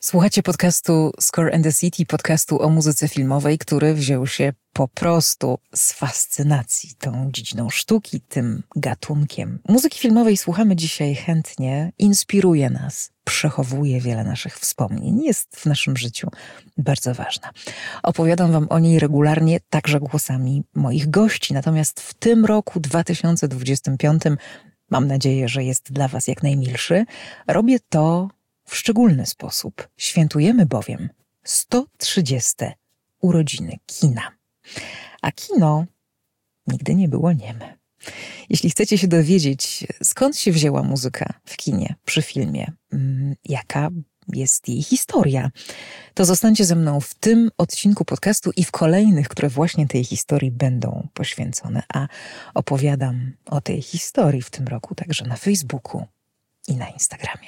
Słuchacie podcastu Score and the City, podcastu o muzyce filmowej, który wziął się po prostu z fascynacji tą dziedziną sztuki, tym gatunkiem. Muzyki filmowej słuchamy dzisiaj chętnie, inspiruje nas, przechowuje wiele naszych wspomnień, jest w naszym życiu bardzo ważna. Opowiadam wam o niej regularnie, także głosami moich gości, natomiast w tym roku 2025, mam nadzieję, że jest dla was jak najmilszy, robię to w szczególny sposób. Świętujemy bowiem 130. urodziny kina. A kino nigdy nie było nieme. Jeśli chcecie się dowiedzieć, skąd się wzięła muzyka w kinie, przy filmie, jaka jest jej historia, to zostańcie ze mną w tym odcinku podcastu i w kolejnych, które właśnie tej historii będą poświęcone. A opowiadam o tej historii w tym roku także na Facebooku i na Instagramie.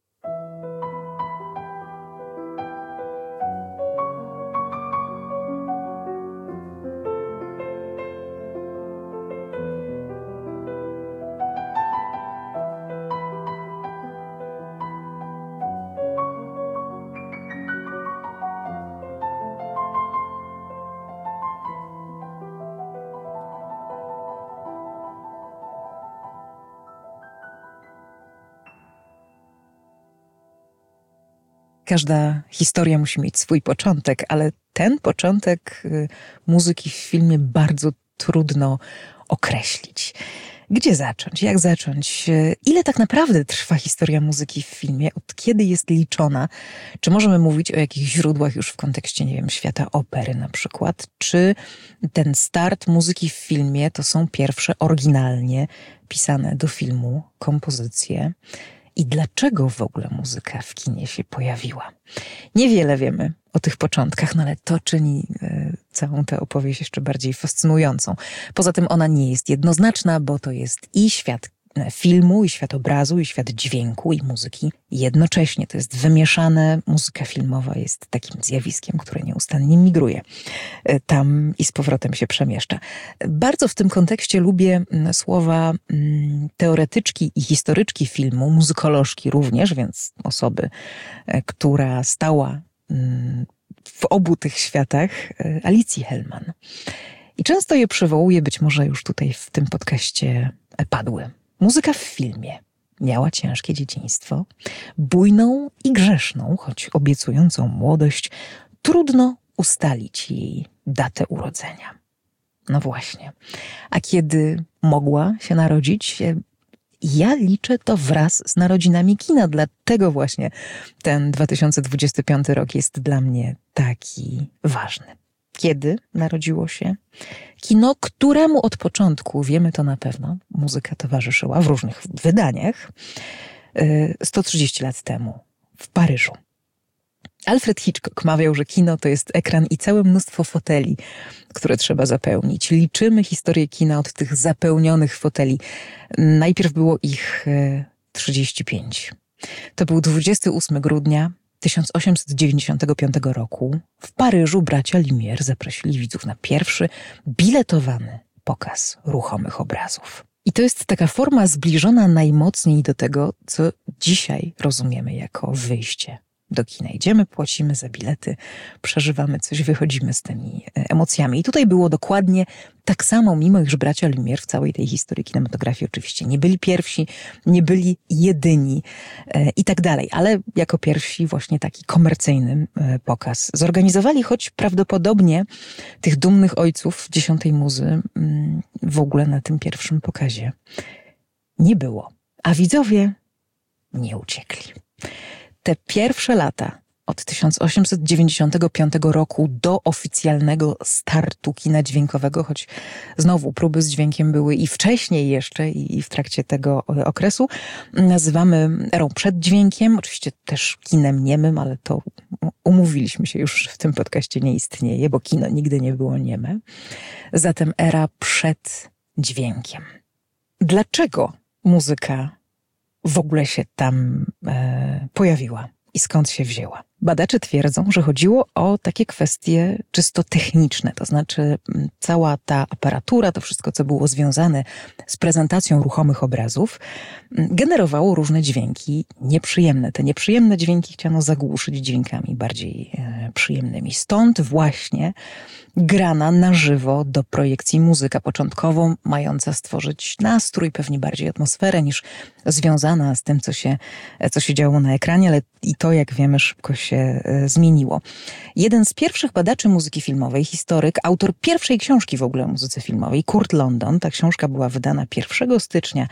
Każda historia musi mieć swój początek, ale ten początek muzyki w filmie bardzo trudno określić. Gdzie zacząć? Jak zacząć? Ile tak naprawdę trwa historia muzyki w filmie? Od kiedy jest liczona? Czy możemy mówić o jakichś źródłach już w kontekście, nie wiem, świata opery na przykład? Czy ten start muzyki w filmie to są pierwsze oryginalnie pisane do filmu kompozycje? I dlaczego w ogóle muzyka w kinie się pojawiła? Niewiele wiemy o tych początkach, no ale to czyni całą tę opowieść jeszcze bardziej fascynującą. Poza tym ona nie jest jednoznaczna, bo to jest i świat filmu, i świat obrazu, i świat dźwięku, i muzyki jednocześnie. To jest wymieszane. Muzyka filmowa jest takim zjawiskiem, które nieustannie migruje. Tam i z powrotem się przemieszcza. Bardzo w tym kontekście lubię słowa teoretyczki i historyczki filmu, muzykolożki również, więc osoby, która stała w obu tych światach, Alicji Hellman. I często je przywołuję, być może już tutaj w tym podcaście padły. Muzyka w filmie miała ciężkie dzieciństwo, bujną i grzeszną, choć obiecującą młodość, trudno ustalić jej datę urodzenia. No właśnie. A kiedy mogła się narodzić? Ja liczę to wraz z narodzinami kina, dlatego właśnie ten 2025 rok jest dla mnie taki ważny. Kiedy narodziło się kino, któremu od początku, wiemy to na pewno, muzyka towarzyszyła w różnych wydaniach 130 lat temu w Paryżu. Alfred Hitchcock mawiał, że kino to jest ekran i całe mnóstwo foteli, które trzeba zapełnić. Liczymy historię kina od tych zapełnionych foteli. Najpierw było ich 35. To był 28 grudnia 1895 roku. W Paryżu bracia Lumière zaprosili widzów na pierwszy biletowany pokaz ruchomych obrazów. I to jest taka forma zbliżona najmocniej do tego, co dzisiaj rozumiemy jako wyjście do kina. Idziemy, płacimy za bilety, przeżywamy coś, wychodzimy z tymi emocjami. I tutaj było dokładnie tak samo, mimo iż bracia Lumière w całej tej historii kinematografii oczywiście nie byli pierwsi, nie byli jedyni i tak dalej, ale jako pierwsi właśnie taki komercyjny pokaz zorganizowali, choć prawdopodobnie tych dumnych ojców dziesiątej muzy w ogóle na tym pierwszym pokazie nie było. A widzowie nie uciekli. Te pierwsze lata od 1895 roku do oficjalnego startu kina dźwiękowego, choć znowu próby z dźwiękiem były i wcześniej jeszcze i w trakcie tego okresu, nazywamy erą przed dźwiękiem, oczywiście też kinem niemym, ale to umówiliśmy się już, że w tym podcaście nie istnieje, bo kino nigdy nie było nieme. Zatem era przed dźwiękiem. Dlaczego muzyka w ogóle się tam pojawiła i skąd się wzięła? Badacze twierdzą, że chodziło o takie kwestie czysto techniczne, to znaczy cała ta aparatura, to wszystko, co było związane z prezentacją ruchomych obrazów, generowało różne dźwięki nieprzyjemne. Te nieprzyjemne dźwięki chciano zagłuszyć dźwiękami bardziej przyjemnymi. Stąd właśnie grana na żywo do projekcji muzyka, początkowo mająca stworzyć nastrój, pewnie bardziej atmosferę niż związana z tym, co się działo na ekranie, ale i to, jak wiemy, szybko się zmieniło. Jeden z pierwszych badaczy muzyki filmowej, historyk, autor pierwszej książki w ogóle o muzyce filmowej, Kurt London, ta książka była wydana 1 stycznia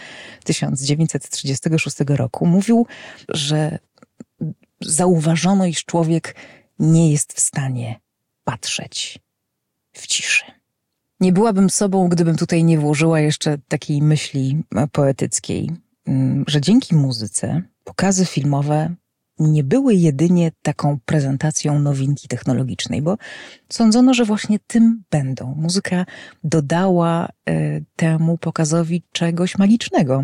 1936 roku, mówił, że zauważono, iż człowiek nie jest w stanie patrzeć w ciszy. Nie byłabym sobą, gdybym tutaj nie włożyła jeszcze takiej myśli poetyckiej, że dzięki muzyce pokazy filmowe nie były jedynie taką prezentacją nowinki technologicznej, bo sądzono, że właśnie tym będą. Muzyka dodała temu pokazowi czegoś magicznego.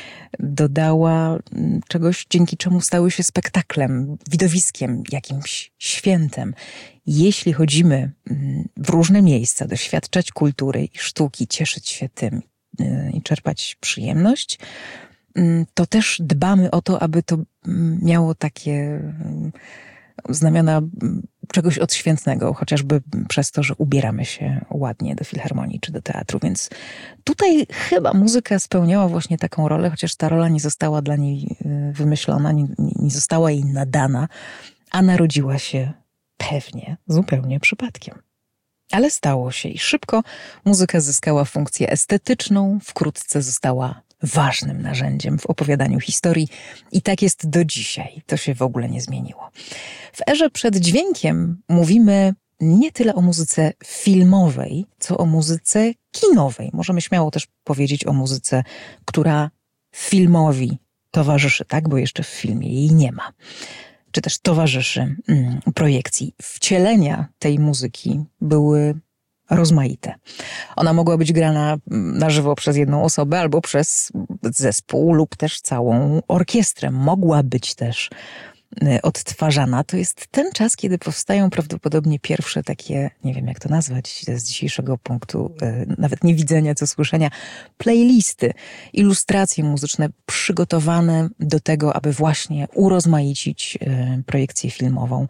Dodała czegoś, dzięki czemu stały się spektaklem, widowiskiem, jakimś świętem. Jeśli chodzimy w różne miejsca, doświadczać kultury i sztuki, cieszyć się tym i czerpać przyjemność, to też dbamy o to, aby to miało takie znamiona czegoś odświętnego, chociażby przez to, że ubieramy się ładnie do filharmonii czy do teatru. Więc tutaj chyba muzyka spełniała właśnie taką rolę, chociaż ta rola nie została dla niej wymyślona, nie została jej nadana, a narodziła się pewnie zupełnie przypadkiem. Ale stało się i szybko muzyka zyskała funkcję estetyczną, wkrótce została ważnym narzędziem w opowiadaniu historii i tak jest do dzisiaj. To się w ogóle nie zmieniło. W erze przed dźwiękiem mówimy nie tyle o muzyce filmowej, co o muzyce kinowej. Możemy śmiało też powiedzieć o muzyce, która filmowi towarzyszy, tak? Bo jeszcze w filmie jej nie ma. Czy też towarzyszy projekcji. Wcielenia tej muzyki były rozmaite. Ona mogła być grana na żywo przez jedną osobę albo przez zespół lub też całą orkiestrę. Mogła być też odtwarzana. To jest ten czas, kiedy powstają prawdopodobnie pierwsze takie, nie wiem jak to nazwać z dzisiejszego punktu, nawet nie widzenia, co słyszenia, playlisty, ilustracje muzyczne przygotowane do tego, aby właśnie urozmaicić projekcję filmową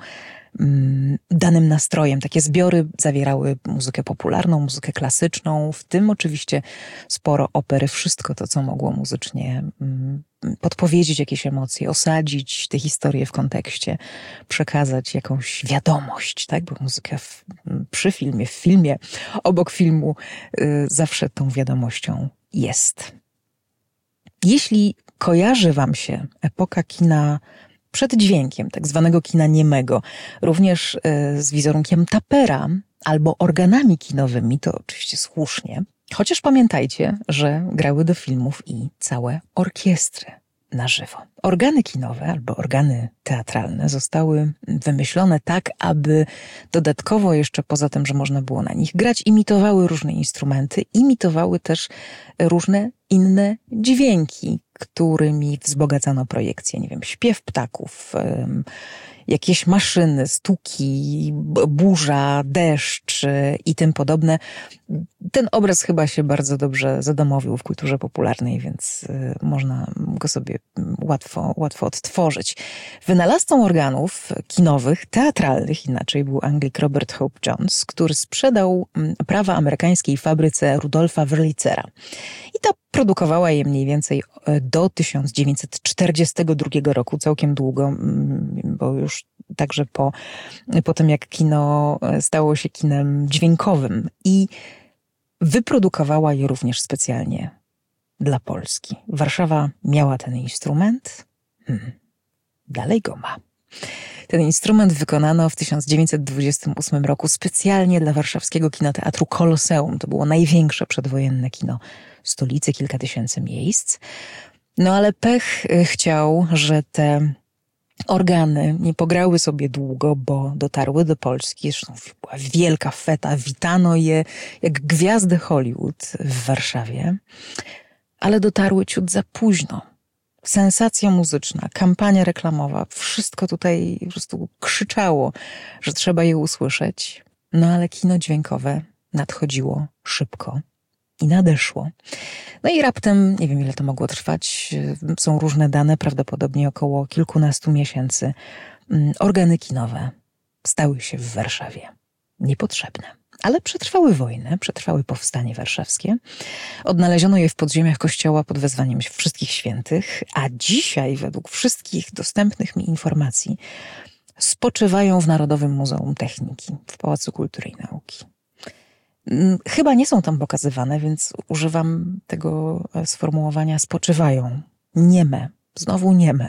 danym nastrojem. Takie zbiory zawierały muzykę popularną, muzykę klasyczną, w tym oczywiście sporo opery, wszystko to, co mogło muzycznie podpowiedzieć jakieś emocje, osadzić tę historię w kontekście, przekazać jakąś wiadomość, tak? Bo muzyka przy filmie, w filmie, obok filmu zawsze tą wiadomością jest. Jeśli kojarzy wam się epoka kina przed dźwiękiem, tak zwanego kina niemego, również z wizerunkiem tapera albo organami kinowymi, to oczywiście słusznie. Chociaż pamiętajcie, że grały do filmów i całe orkiestry na żywo. Organy kinowe albo organy teatralne zostały wymyślone tak, aby dodatkowo jeszcze poza tym, że można było na nich grać, imitowały różne instrumenty, imitowały też różne inne dźwięki, którymi wzbogacano projekcję. Nie wiem, śpiew ptaków, jakieś maszyny, stuki, burza, deszcz i tym podobne. Ten obraz chyba się bardzo dobrze zadomowił w kulturze popularnej, więc można go sobie łatwo odtworzyć. Wynalazcą organów kinowych, teatralnych inaczej był Anglik Robert Hope Jones, który sprzedał prawa amerykańskiej fabryce Rudolfa Wurlitzera. I ta produkowała je mniej więcej do 1942 roku, całkiem długo, bo już także po tym, jak kino stało się kinem dźwiękowym. I wyprodukowała je również specjalnie dla Polski. Warszawa miała ten instrument, dalej go ma. Ten instrument wykonano w 1928 roku specjalnie dla warszawskiego kinoteatru Koloseum. To było największe przedwojenne kino stolicy, kilka tysięcy miejsc. No ale pech chciał, że te organy nie pograły sobie długo, bo dotarły do Polski. Zresztą była wielka feta, witano je jak gwiazdy Hollywood w Warszawie, ale dotarły ciut za późno. sensacja muzyczna, kampania reklamowa, wszystko tutaj po prostu krzyczało, że trzeba je usłyszeć. No ale kino dźwiękowe nadchodziło szybko i nadeszło. No i raptem, nie wiem ile to mogło trwać, są różne dane, prawdopodobnie około kilkunastu miesięcy, organy kinowe stały się w Warszawie niepotrzebne. Ale przetrwały wojnę, przetrwały powstanie warszawskie. Odnaleziono je w podziemiach kościoła pod wezwaniem Wszystkich Świętych, a dzisiaj według wszystkich dostępnych mi informacji spoczywają w Narodowym Muzeum Techniki w Pałacu Kultury i Nauki. Chyba nie są tam pokazywane, więc używam tego sformułowania spoczywają. Nieme, znowu nieme.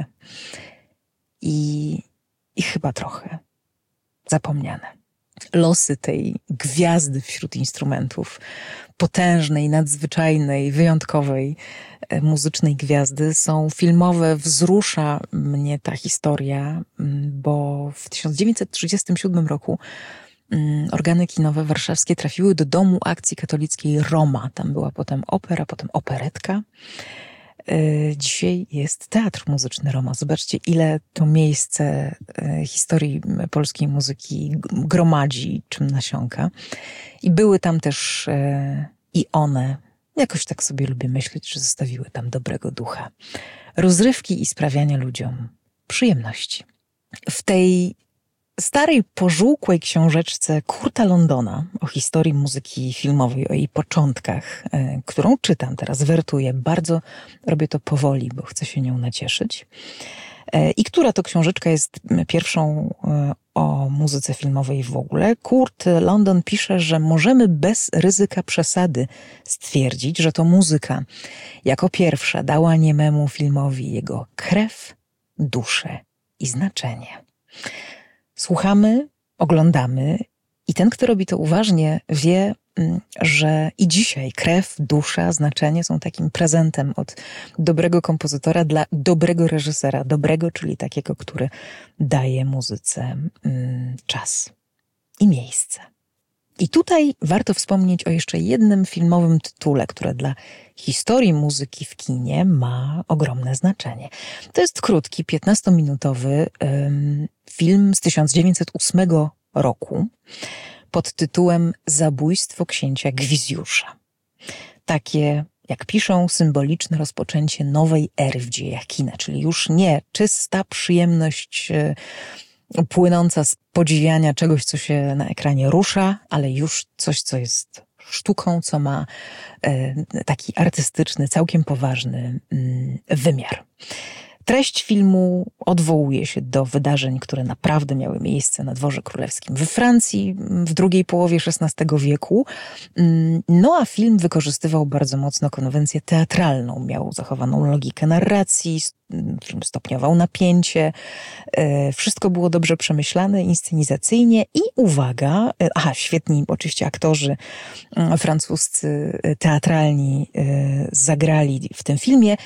I chyba trochę zapomniane. Losy tej gwiazdy wśród instrumentów, potężnej, nadzwyczajnej, wyjątkowej muzycznej gwiazdy są filmowe. Wzrusza mnie ta historia, bo w 1937 roku organy kinowe warszawskie trafiły do Domu Akcji Katolickiej Roma. Tam była potem opera, potem operetka. Dzisiaj jest Teatr Muzyczny Roma. Zobaczcie, ile to miejsce historii polskiej muzyki gromadzi, czym nasiąka. I były tam też i one, jakoś tak sobie lubię myśleć, że zostawiły tam dobrego ducha. Rozrywki i sprawiania ludziom przyjemności. W tej starej, pożółkłej książeczce Kurta Londona o historii muzyki filmowej, o jej początkach, którą czytam teraz, wertuję. Bardzo robię to powoli, bo chcę się nią nacieszyć. I która to książeczka jest pierwszą o muzyce filmowej w ogóle. Kurt London pisze, że możemy bez ryzyka przesady stwierdzić, że to muzyka jako pierwsza dała niememu filmowi jego krew, duszę i znaczenie. Słuchamy, oglądamy i ten, kto robi to uważnie, wie, że i dzisiaj krew, dusza, znaczenie są takim prezentem od dobrego kompozytora dla dobrego reżysera. Dobrego, czyli takiego, który daje muzyce czas i miejsce. I tutaj warto wspomnieć o jeszcze jednym filmowym tytule, które dla historii muzyki w kinie ma ogromne znaczenie. To jest krótki, 15-minutowy film z 1908 roku pod tytułem Zabójstwo księcia Gwizjusza. Takie, jak piszą, symboliczne rozpoczęcie nowej ery w dziejach kina, czyli już nie czysta przyjemność płynąca z podziwiania czegoś, co się na ekranie rusza, ale już coś, co jest sztuką, co ma taki artystyczny, całkiem poważny wymiar. Treść filmu odwołuje się do wydarzeń, które naprawdę miały miejsce na dworze królewskim we Francji w drugiej połowie XVI wieku. No a film wykorzystywał bardzo mocno konwencję teatralną. Miał zachowaną logikę narracji, film stopniował napięcie. Wszystko było dobrze przemyślane inscenizacyjnie i uwaga, świetni oczywiście aktorzy francuscy teatralni zagrali w tym filmie.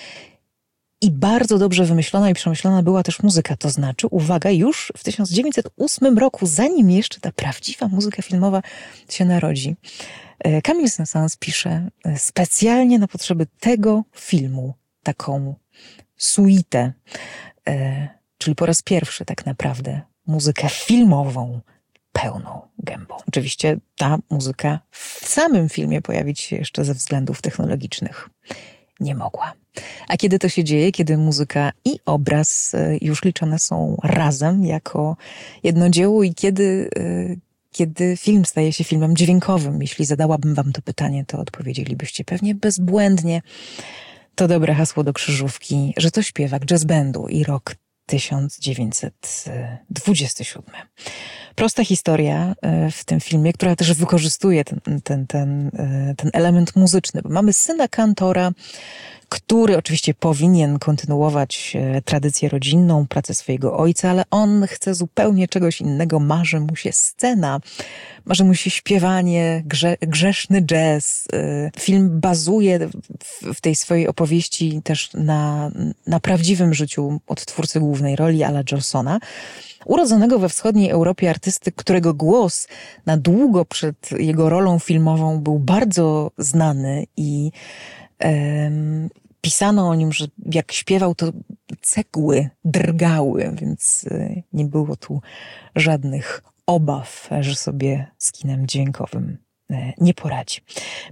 I bardzo dobrze wymyślona i przemyślana była też muzyka. To znaczy, uwaga, już w 1908 roku, zanim jeszcze ta prawdziwa muzyka filmowa się narodzi, Camille Saint-Saëns pisze specjalnie na potrzeby tego filmu taką suitę, czyli po raz pierwszy tak naprawdę muzykę filmową pełną gębą. Oczywiście ta muzyka w samym filmie pojawić się jeszcze ze względów technologicznych nie mogła. A kiedy to się dzieje? Kiedy muzyka i obraz już liczone są razem jako jedno dzieło i kiedy film staje się filmem dźwiękowym. Jeśli zadałabym wam to pytanie, to odpowiedzielibyście pewnie bezbłędnie. To dobre hasło do krzyżówki, że to śpiewak jazz bandu i rok 1927. Prosta historia w tym filmie, która też wykorzystuje ten element muzyczny, bo mamy syna kantora, który oczywiście powinien kontynuować tradycję rodzinną, pracę swojego ojca, ale on chce zupełnie czegoś innego. Marzy mu się scena, marzy mu się śpiewanie, grzeszny jazz. Film bazuje w tej swojej opowieści też na prawdziwym życiu odtwórcy głównej roli Alla Jolsona, urodzonego we wschodniej Europie artysty, którego głos na długo przed jego rolą filmową był bardzo znany i Pisano o nim, że jak śpiewał, to cegły drgały, więc nie było tu żadnych obaw, że sobie z kinem dźwiękowym nie poradzi.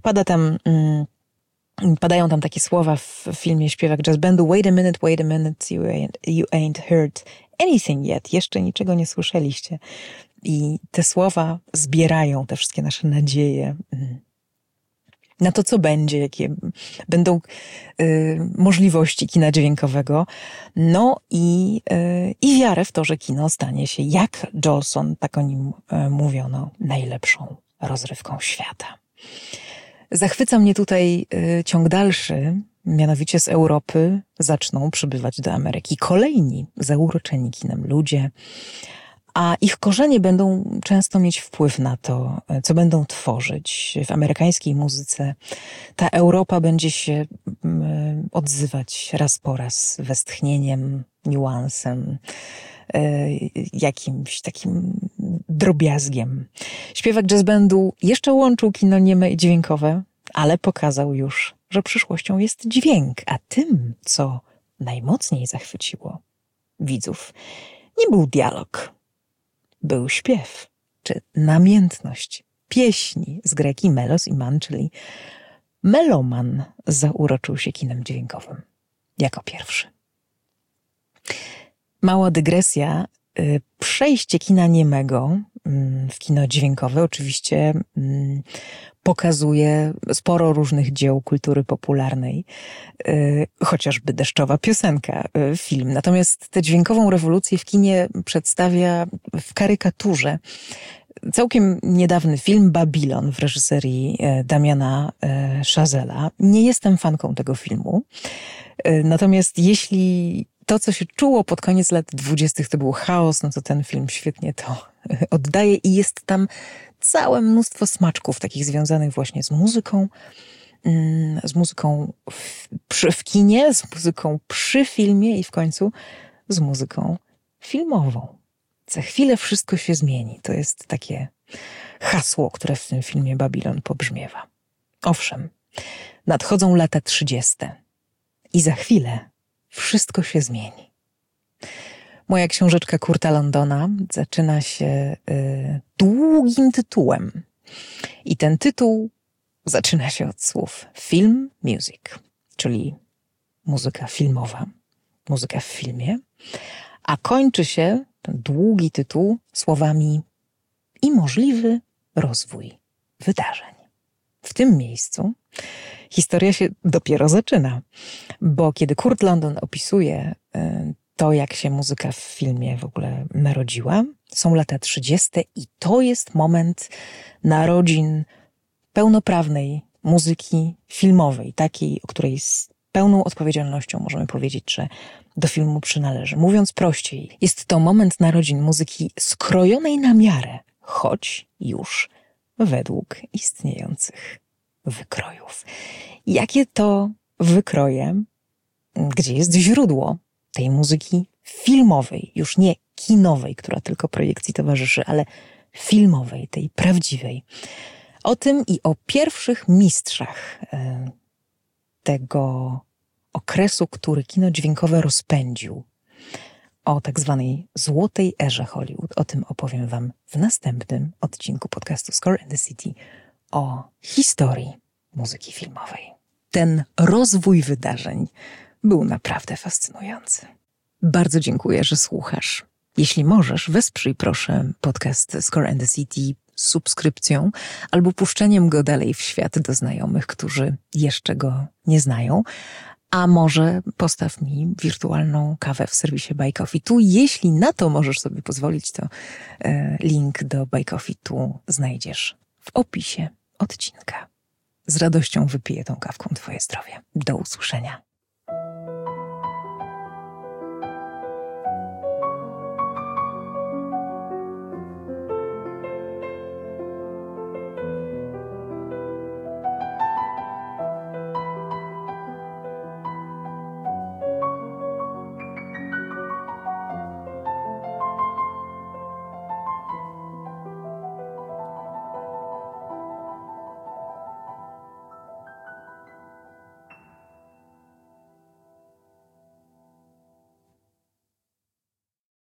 Padają tam takie słowa w filmie śpiewak jazz bandu: wait a minute, you ain't heard anything yet. Jeszcze niczego nie słyszeliście. I te słowa zbierają te wszystkie nasze nadzieje na to, co będzie, jakie będą możliwości kina dźwiękowego. No i wiarę w to, że kino stanie się, jak Jolson, tak o nim mówiono, najlepszą rozrywką świata. Zachwyca mnie tutaj ciąg dalszy, mianowicie z Europy zaczną przybywać do Ameryki kolejni zauroczeni kinem ludzie, a ich korzenie będą często mieć wpływ na to, co będą tworzyć w amerykańskiej muzyce. Ta Europa będzie się odzywać raz po raz westchnieniem, niuansem, jakimś takim drobiazgiem. Śpiewak jazz bandu jeszcze łączył kino nieme i dźwiękowe, ale pokazał już, że przyszłością jest dźwięk, a tym, co najmocniej zachwyciło widzów, nie był dialog, był śpiew, czy namiętność pieśni z greki melos i man, czyli meloman zauroczył się kinem dźwiękowym jako pierwszy. Mała dygresja. Przejście kina niemego w kino dźwiękowe oczywiście pokazuje sporo różnych dzieł kultury popularnej, chociażby Deszczowa piosenka, film. Natomiast tę dźwiękową rewolucję w kinie przedstawia w karykaturze całkiem niedawny film Babilon w reżyserii Damiana Chazella. Nie jestem fanką tego filmu, natomiast jeśli to, co się czuło pod koniec lat 20., to był chaos, no to ten film świetnie to oddaje i jest tam całe mnóstwo smaczków takich związanych właśnie z muzyką w kinie, z muzyką przy filmie i w końcu z muzyką filmową. Za chwilę wszystko się zmieni. To jest takie hasło, które w tym filmie Babilon pobrzmiewa. Owszem, nadchodzą lata 30. i za chwilę wszystko się zmieni. Moja książeczka Kurta Londona zaczyna się długim tytułem. I ten tytuł zaczyna się od słów film, music, czyli muzyka filmowa, muzyka w filmie, a kończy się ten długi tytuł słowami i możliwy rozwój wydarzeń. W tym miejscu historia się dopiero zaczyna, bo kiedy Kurt London opisuje to, jak się muzyka w filmie w ogóle narodziła, są lata 30. i to jest moment narodzin pełnoprawnej muzyki filmowej, takiej, o której z pełną odpowiedzialnością możemy powiedzieć, że do filmu przynależy. Mówiąc prościej, jest to moment narodzin muzyki skrojonej na miarę, choć już według istniejących wykrojów. Jakie to wykroje? Gdzie jest źródło tej muzyki filmowej, już nie kinowej, która tylko projekcji towarzyszy, ale filmowej, tej prawdziwej. O tym i o pierwszych mistrzach tego okresu, który kino dźwiękowe rozpędził. O tak zwanej złotej erze Hollywood. O tym opowiem wam w następnym odcinku podcastu Score and the City o historii muzyki filmowej. Ten rozwój wydarzeń był naprawdę fascynujący. Bardzo dziękuję, że słuchasz. Jeśli możesz, wesprzyj proszę podcast Score and the City subskrypcją albo puszczeniem go dalej w świat do znajomych, którzy jeszcze go nie znają. A może postaw mi wirtualną kawę w serwisie Buy Coffee. Tu, jeśli na to możesz sobie pozwolić, to link do Buy Coffee tu znajdziesz w opisie odcinka. Z radością wypiję tą kawką twoje zdrowie. Do usłyszenia.